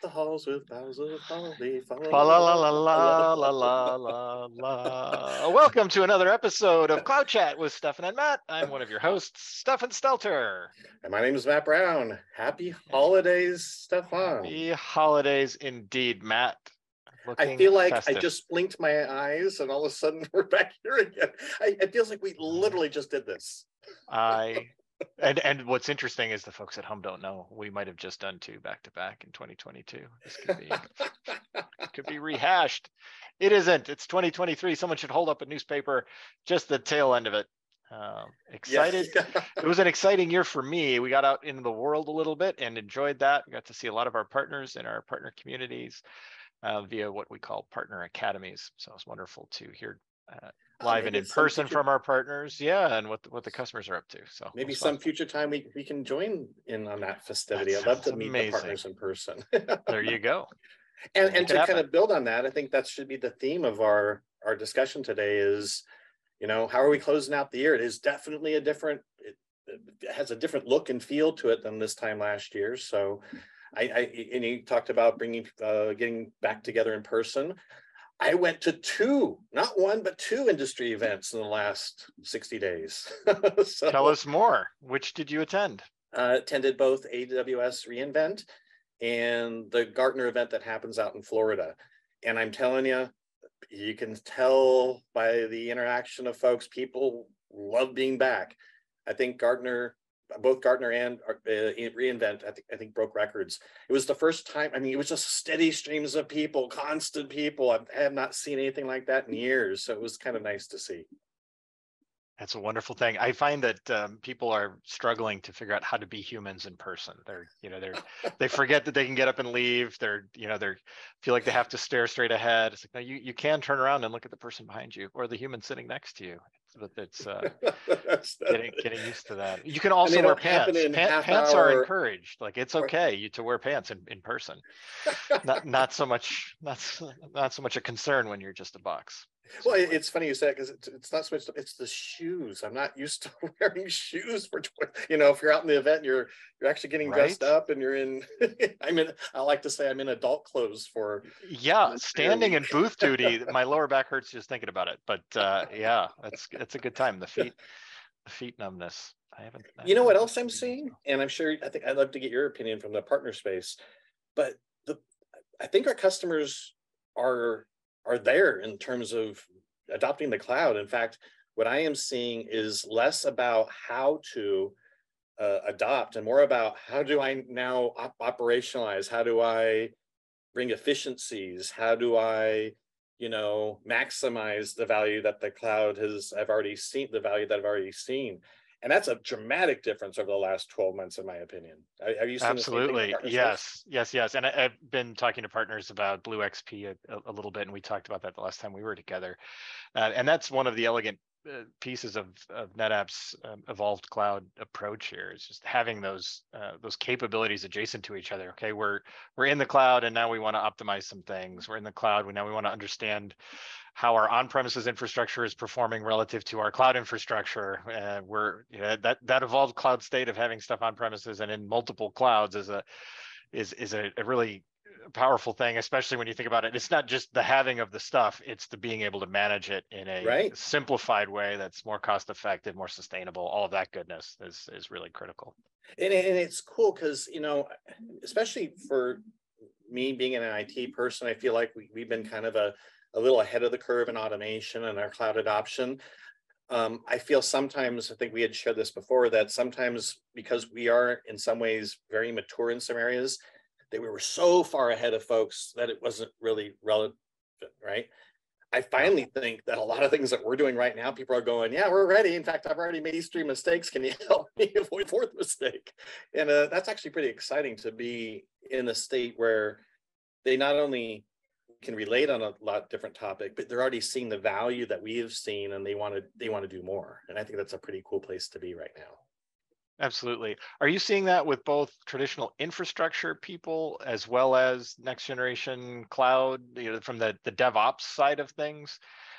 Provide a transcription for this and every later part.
halls with boughs of holly. Fa La la la la la la la la la. Welcome to another episode of Cloud Chat with Stefan and Matt. I'm one of your hosts, Stefan Stelter. And my name is Matt Brown. Happy holidays, Stefan. Happy holidays indeed, Matt. I feel like festive. I just blinked my eyes and all of a sudden we're back here again. It feels like we literally just did this. And what's interesting is the folks at home don't know. We might have just done two back to back in 2022. This could be rehashed. It isn't. It's 2023. Someone should hold up a newspaper, just the tail end of it. Excited. Yeah. It was an exciting year for me. We got out into the world a little bit and enjoyed that. We got to see a lot of our partners in our partner communities via what we call partner academies. So it's wonderful to hear live and in person from our partners, and what the customers are up to. So maybe some future time we can join in on that festivity. I'd love to meet the partners in person. There you go. And to kind of build on that, I think that should be the theme of our discussion today is, how are we closing out the year? It is definitely it has a different look and feel to it than this time last year. So and you talked about getting back together in person. I went to not one, but two industry events in the last 60 days. So, tell us more. Which did you attend? Attended both AWS reInvent and the Gartner event that happens out in Florida. And I'm telling you, you can tell by the interaction of folks, people love being back. I think both Gartner and reInvent, I think broke records. It was the first time. I mean, it was just steady streams of people, constant people. I have not seen anything like that in years. So it was kind of nice to see. That's a wonderful thing. I find that people are struggling to figure out how to be humans in person. They forget that they can get up and leave. They feel like they have to stare straight ahead. It's like, no, you can turn around and look at the person behind you or the human sitting next to you. But it's getting used to that. You can also wear pants. Pants are encouraged. Like, it's okay to wear pants in person. not so much a concern when you're just a box. Well, it's funny you said, because it's not so much, it's the shoes. I'm not used to wearing shoes for, if you're out in the event, you're actually getting dressed up and you're in, I like to say I'm in adult clothes for. Yeah, standing in booth duty, my lower back hurts just thinking about it. But it's a good time. The feet numbness. You know what else I'm seeing? And I think I'd love to get your opinion from the partner space, but I think our customers are there in terms of adopting the cloud. In fact, what I am seeing is less about how to adopt and more about how do I now operationalize? How do I bring efficiencies? How do I, maximize the value that the cloud I've already seen. And that's a dramatic difference over the last 12 months, in my opinion. Have you seen? Absolutely. Yes. And I've been talking to partners about Blue XP a little bit, and we talked about that the last time we were together. And that's one of the elegant pieces of NetApp's evolved cloud approach here, is just having those capabilities adjacent to each other. Okay, we're in the cloud, and now we want to optimize some things. We're in the cloud, we want to understand how our on-premises infrastructure is performing relative to our cloud infrastructure. That evolved cloud state of having stuff on premises and in multiple clouds is a really powerful thing, especially when you think about it. It's not just the having of the stuff, it's the being able to manage it in a simplified way that's more cost effective, more sustainable. All of that goodness is really critical. And it's cool because, especially for me being an IT person, I feel like we've been kind of a little ahead of the curve in automation and our cloud adoption. I feel sometimes, I think we had shared this before, that sometimes because we are in some ways very mature in some areas, that we were so far ahead of folks that it wasn't really relevant, right? I finally think that a lot of things that we're doing right now, people are going, yeah, we're ready. In fact, I've already made these 3 mistakes. Can you help me avoid 4th mistake? And that's actually pretty exciting to be in a state where they not only can relate on a lot different topic, but they're already seeing the value that we have seen, and they want to do more. And I think that's a pretty cool place to be right now. Absolutely. Are you seeing that with both traditional infrastructure people as well as next generation cloud, from the DevOps side of things,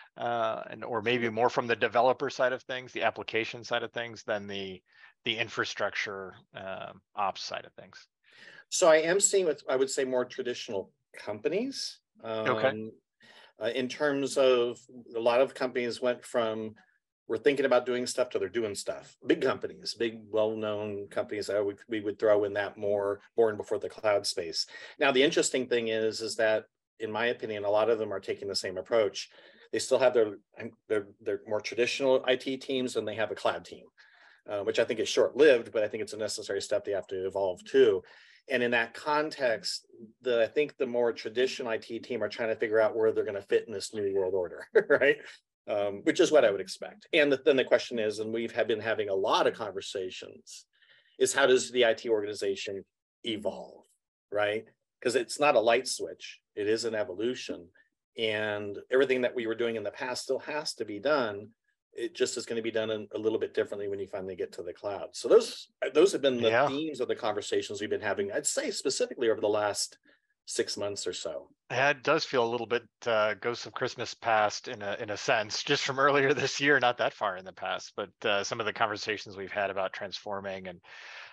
or maybe more from the developer side of things, the application side of things, than the infrastructure ops side of things? So I am seeing what I would say more traditional companies. Okay. In terms of a lot of companies went from we're thinking about doing stuff to they're doing stuff. Big companies, big well-known companies, we would throw in that more born before the cloud space. Now, the interesting thing is that in my opinion, a lot of them are taking the same approach. They still have their more traditional IT teams and they have a cloud team, which I think is short-lived, but I think it's a necessary step they have to evolve too. And in that context, I think the more traditional IT team are trying to figure out where they're going to fit in this new world order, right? Which is what I would expect. And then the question is, and we've been having a lot of conversations, is how does the IT organization evolve, right? Because it's not a light switch, it is an evolution. And everything that we were doing in the past still has to be done. It just is going to be done a little bit differently when you finally get to the cloud. So those have been the themes of the conversations we've been having, I'd say specifically over the last 6 months or so. Yeah, it does feel a little bit Ghosts of Christmas Past in a sense, just from earlier this year, not that far in the past, but some of the conversations we've had about transforming and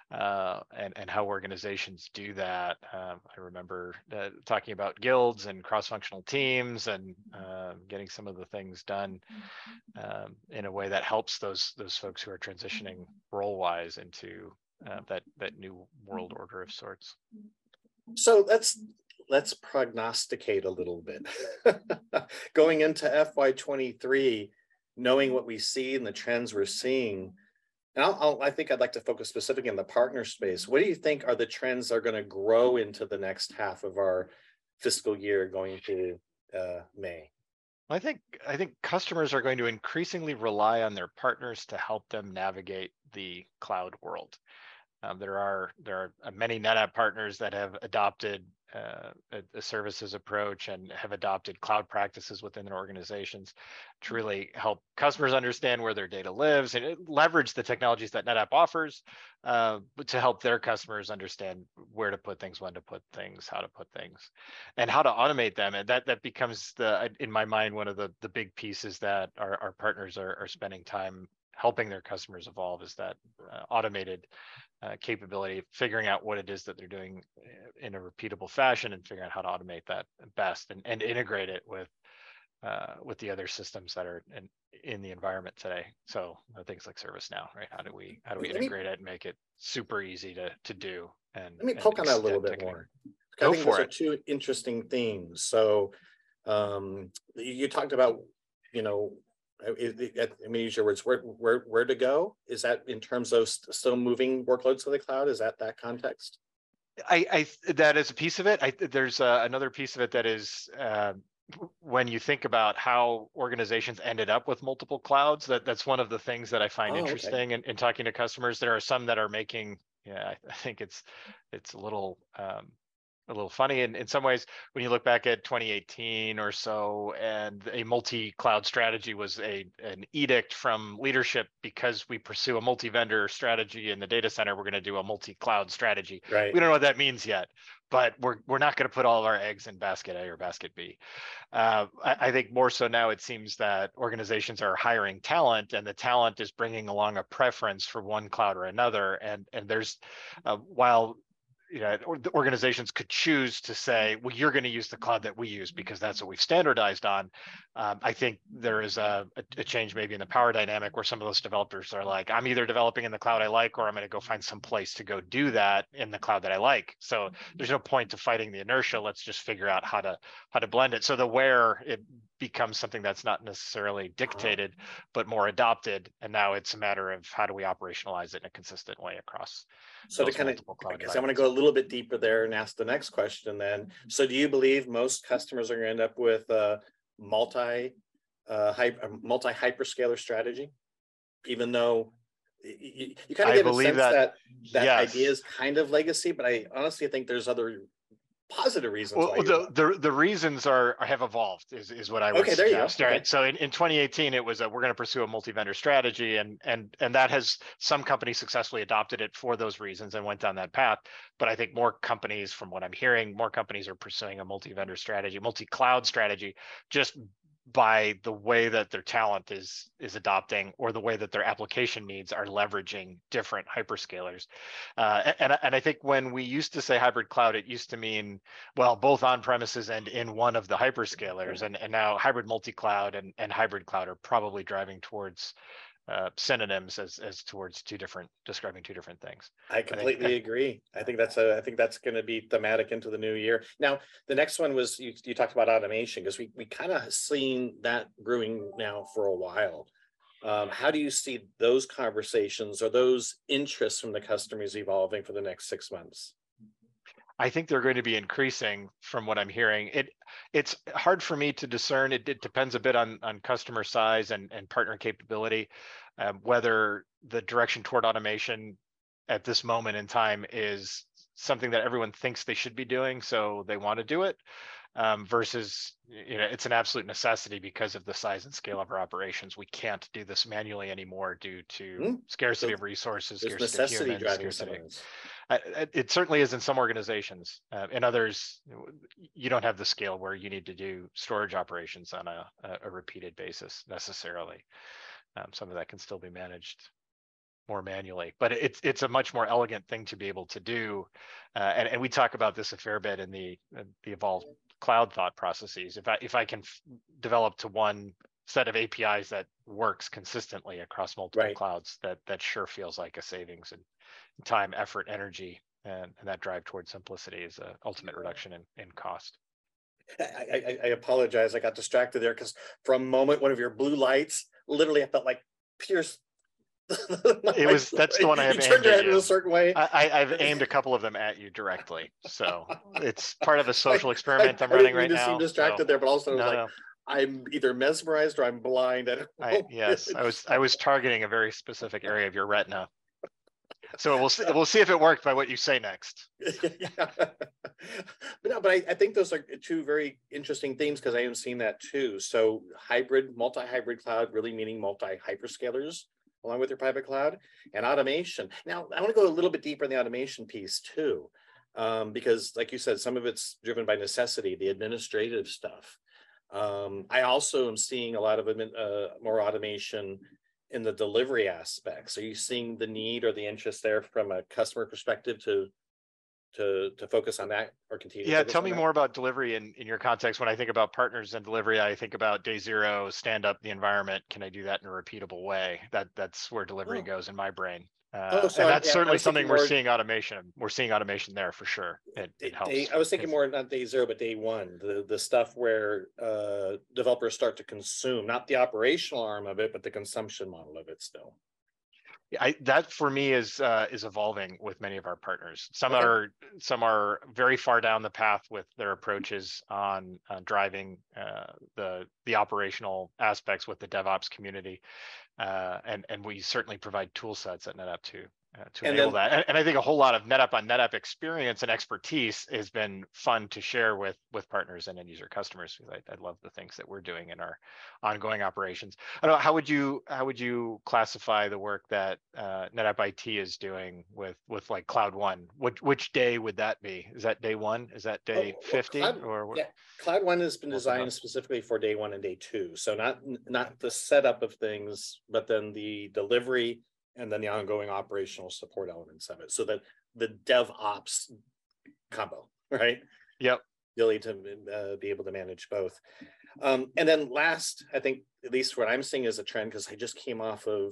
how organizations do that. I remember talking about guilds and cross-functional teams and getting some of the things done in a way that helps those folks who are transitioning role-wise into that new world order of sorts. So let's prognosticate a little bit. Going into FY23, knowing what we see and the trends we're seeing, and I think I'd like to focus specifically on the partner space. What do you think are the trends that are going to grow into the next half of our fiscal year going to May? I think customers are going to increasingly rely on their partners to help them navigate the cloud world. There are many NetApp partners that have adopted a services approach and have adopted cloud practices within their organizations to really help customers understand where their data lives and leverage the technologies that NetApp offers, but to help their customers understand where to put things, when to put things, how to put things, and how to automate them. And that becomes in my mind, one of the big pieces that our partners are spending time helping their customers evolve is that automated capability, figuring out what it is that they're doing in a repeatable fashion and figuring out how to automate that best and integrate it with the other systems that are in the environment today. So things like ServiceNow, right? How do we integrate it and make it super easy to do? And let me poke on that a little bit more. I think those are two interesting themes. So you talked about, I mean, use your words, where to go? Is that in terms of still moving workloads to the cloud? Is that context? That is a piece of it. There's another piece of it that is when you think about how organizations ended up with multiple clouds. That's one of the things that I find interesting in talking to customers. There are some that are making, I think it's a little funny in some ways when you look back at 2018 or so, and a multi-cloud strategy was an edict from leadership. Because we pursue a multi-vendor strategy in the data center, we're going to do a multi-cloud strategy. Right. We don't know what that means yet, but we're not going to put all of our eggs in basket A or basket B. I think more so now it seems that organizations are hiring talent, and the talent is bringing along a preference for one cloud or another. And there's while the organizations could choose to say, well, you're going to use the cloud that we use because that's what we've standardized on. I think there is a change maybe in the power dynamic where some of those developers are like, I'm either developing in the cloud I like, or I'm going to go find some place to go do that in the cloud that I like. So there's no point to fighting the inertia. Let's just figure out how to blend it. So the where it becomes something that's not necessarily dictated, but more adopted. And now it's a matter of how do we operationalize it in a consistent way across. So to kind of, because I want to go a little bit deeper there and ask the next question then. So do you believe most customers are going to end up with a multi hyperscaler strategy? Even though you kind of get a sense that yes, idea is kind of legacy, but I honestly think there's other positive reasons. Well, the reasons have evolved is what I would suggest. Right. So in 2018, it was we're going to pursue a multi-vendor strategy, and that has some companies successfully adopted it for those reasons and went down that path. But I think more companies, from what I'm hearing, more companies are pursuing a multi-vendor strategy, multi-cloud strategy, just by the way that their talent is adopting, or the way that their application needs are leveraging different hyperscalers. And I think when we used to say hybrid cloud, it used to mean, well, both on premises and in one of the hyperscalers. And now hybrid multi-cloud and hybrid cloud are probably driving towards synonyms as towards describing two different things. I completely agree. I think that's going to be thematic into the new year. Now, the next one was you talked about automation, because we kind of seen that brewing now for a while. How do you see those conversations or those interests from the customers evolving for the next 6 months? I think they're going to be increasing from what I'm hearing. It's hard for me to discern. It depends a bit on customer size and partner capability, whether the direction toward automation at this moment in time is something that everyone thinks they should be doing, so they want to do it, versus it's an absolute necessity because of the size and scale of our operations. We can't do this manually anymore due to scarcity of resources, scarcity of humans, scarcity. It certainly is in some organizations. In others, you don't have the scale where you need to do storage operations on a repeated basis necessarily. Some of that can still be managed more manually, but it's a much more elegant thing to be able to do. And we talk about this a fair bit in the evolved cloud thought processes. If I can develop to one set of APIs that works consistently across multiple clouds, that sure feels like a savings in time, effort, energy, and that drive towards simplicity is an ultimate reduction in cost. I apologize. I got distracted there because for a moment, one of your blue lights, literally, I felt like pierced. That's the one I have aimed at you. In a certain way. I've aimed a couple of them at you directly, so it's part of a social experiment I'm running right now. I didn't seem distracted there, but also I'm either mesmerized or I'm blind. Yes, I was targeting a very specific area of your retina. So we'll see if it worked by what you say next. But I think those are two very interesting themes, because I am seeing that too. So hybrid, multi-hybrid cloud, really meaning multi-hyperscalers along with your private cloud, and automation. Now, I want to go a little bit deeper in the automation piece too, because like you said, some of it's driven by necessity, the administrative stuff. I also am seeing a lot of more automation in the delivery aspects. Are you seeing the need or the interest there from a customer perspective to focus on that or continue? Yeah, tell me more about delivery in your context. When I think about partners and delivery, I think about day zero, stand up the environment. Can I do that in a repeatable way? That's where delivery goes in my brain. And that's certainly something we're seeing automation. We're seeing automation there for sure. It helps. I was thinking more not day zero, but day one, the stuff where developers start to consume, not the operational arm of it, but the consumption model of it still. That for me is evolving with many of our partners. Some are very far down the path with their approaches on driving the operational aspects with the DevOps community, and we certainly provide tool sets at NetApp to enable that. And I think a whole lot of NetApp on NetApp experience and expertise has been fun to share with partners and end user customers. I love the things that we're doing in our ongoing operations. I don't know, how would you classify the work that NetApp IT is doing with like Cloud One? Which day would that be? Is that day one? Is that day 50? Cloud One has been designed specifically for day one and day two. So not the setup of things, but then the delivery and then the ongoing operational support elements of it. So that the DevOps combo, right? Yep. You'll need to be able to manage both. And then last, I think, at least what I'm seeing is a trend, because I just came off of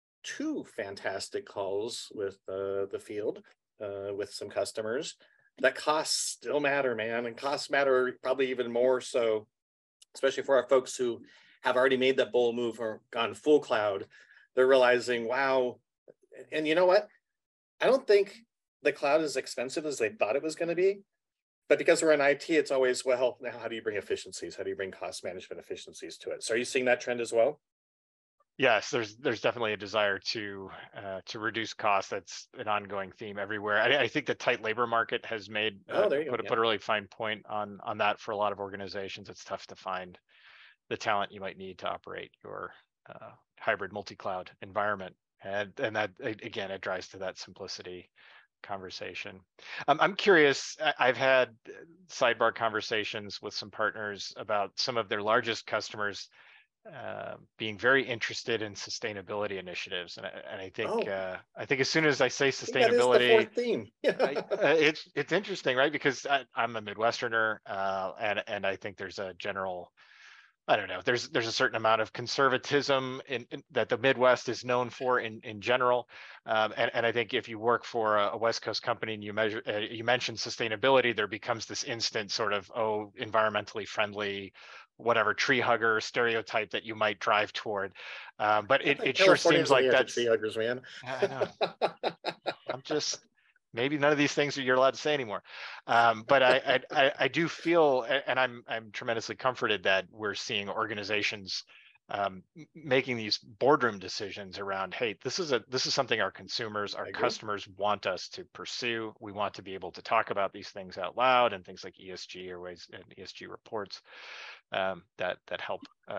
2 fantastic calls with the field, with some customers, that costs still matter, man. And costs matter probably even more so, especially for our folks who have already made that bold move or gone full cloud. They're realizing, wow. And you know what? I don't think the cloud is expensive as they thought it was going to be. But because we're in IT, it's always, well, now how do you bring efficiencies? How do you bring cost management efficiencies to it? So are you seeing that trend as well? Yes, there's definitely a desire to reduce costs. That's an ongoing theme everywhere. I think the tight labor market has made put a really fine point on that for a lot of organizations. It's tough to find the talent you might need to operate your hybrid multi-cloud environment, and that again, it drives to that simplicity conversation. I'm curious, I've had sidebar conversations with some partners about some of their largest customers being very interested in sustainability initiatives, and I think Oh, I think as soon as I say I think that is the sustainability, fourth theme. it's interesting, right? Because I'm a Midwesterner, and I think there's a general, I don't know, there's a certain amount of conservatism in that the Midwest is known for in general, and I think if you work for a West Coast company and you mention sustainability, there becomes this instant sort of, oh, environmentally friendly, whatever, tree hugger stereotype that you might drive toward, but it sure seems Californians and like me are the tree that's, huggers, man. I know, I'm just, maybe none of these things you're allowed to say anymore. But I do feel, and I'm tremendously comforted that we're seeing organizations making these boardroom decisions around, hey, this is something our consumers, our customers want us to pursue. We want to be able to talk about these things out loud, and things like ESG or ways and ESG reports that help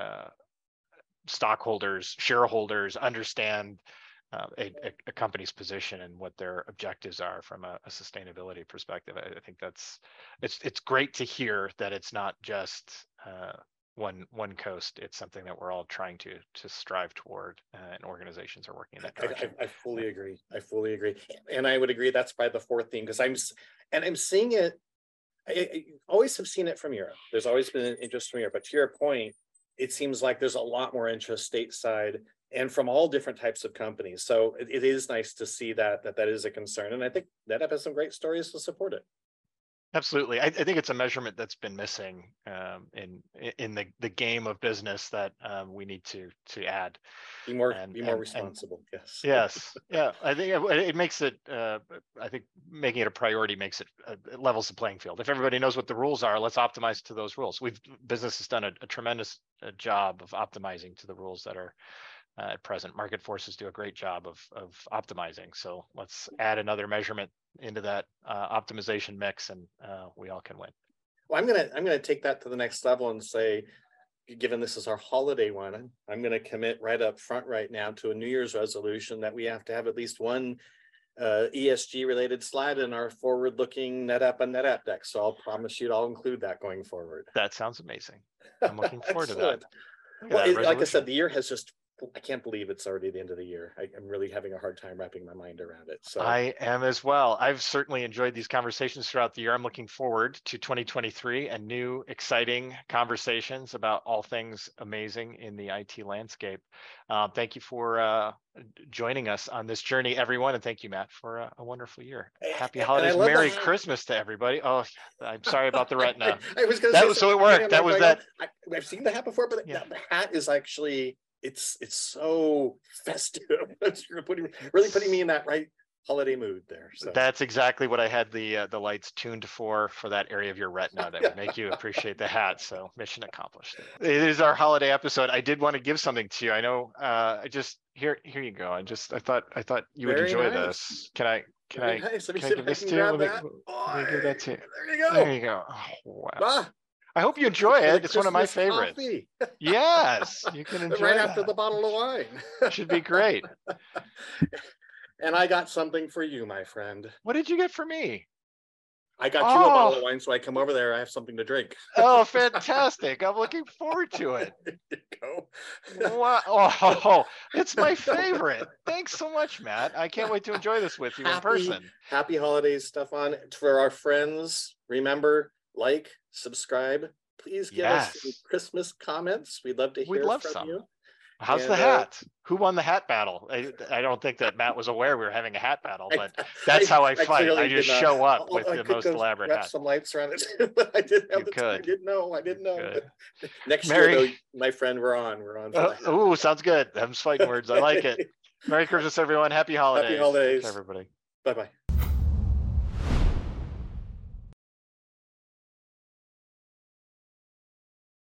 stockholders, shareholders understand a company's position and what their objectives are from a sustainability perspective. I think it's great to hear that it's not just one coast. It's something that we're all trying to strive toward, and organizations are working in that direction. I fully agree. I fully agree, and I would agree that's probably the fourth theme, because I'm seeing it. I always have seen it from Europe. There's always been an interest from Europe, but to your point, it seems like there's a lot more interest stateside and from all different types of companies. So it is nice to see that is a concern. And I think NetApp has some great stories to support it. Absolutely. I think it's a measurement that's been missing in the game of business that we need to add. Be more responsible. Yes. Yes. Yeah. I think it makes it, I think making it a priority makes it, it levels the playing field. If everybody knows what the rules are, let's optimize to those rules. Business has done a tremendous job of optimizing to the rules that are at present. Market forces do a great job of optimizing. So let's add another measurement into that optimization mix, and we all can win. Well, I'm gonna take that to the next level and say, given this is our holiday one, I'm gonna commit right up front right now to a New Year's resolution that we have to have at least one ESG related slide in our forward-looking NetApp and NetApp deck. So I'll promise you I'll include that going forward. That sounds amazing. I'm looking forward to that. Well, like I said, the year has just, I can't believe it's already the end of the year. I'm really having a hard time wrapping my mind around it. So I am as well. I've certainly enjoyed these conversations throughout the year. I'm looking forward to 2023 and new exciting conversations about all things amazing in the IT landscape. Thank you for joining us on this journey, everyone. And thank you, Matt, for a wonderful year. Happy holidays. Merry Christmas to everybody. Oh, I'm sorry about the retina. I was going to say, so it worked. That was that. I've seen the hat before, but the hat is actually, it's so festive. You're really putting me in that right holiday mood there. So that's exactly what I had the lights tuned for that area of your retina that would make you appreciate the hat. So mission accomplished. It is our holiday episode. I did want to give something to you. I know. I just here you go. I thought you would enjoy this. Can I give this to you? Let me give that to you. There you go. There you go. Oh, wow. Ah. I hope you enjoy it. It's one of my favorites. Yes, you can enjoy right after the bottle of wine. Should be great. And I got something for you, my friend. What did you get for me? I got you a bottle of wine, so I come over there. I have something to drink. Oh, fantastic! I'm looking forward to it. There you go. Wow. Oh, it's my favorite. Thanks so much, Matt. I can't wait to enjoy this with you in person. Happy holidays, Stefan. For our friends, remember, like, subscribe. Please give us some Christmas comments. We'd love to hear from you. How's the hat? Who won the hat battle? I don't think that Matt was aware we were having a hat battle, but that's how I fight. I just show up with the most elaborate hat. Some lights around it, but I didn't have the time. I didn't know. Next year, though, my friend, we're on. Oh, sounds good. I'm fighting words. I like it. Merry Christmas, everyone. Happy holidays. Happy holidays, everybody. Bye-bye.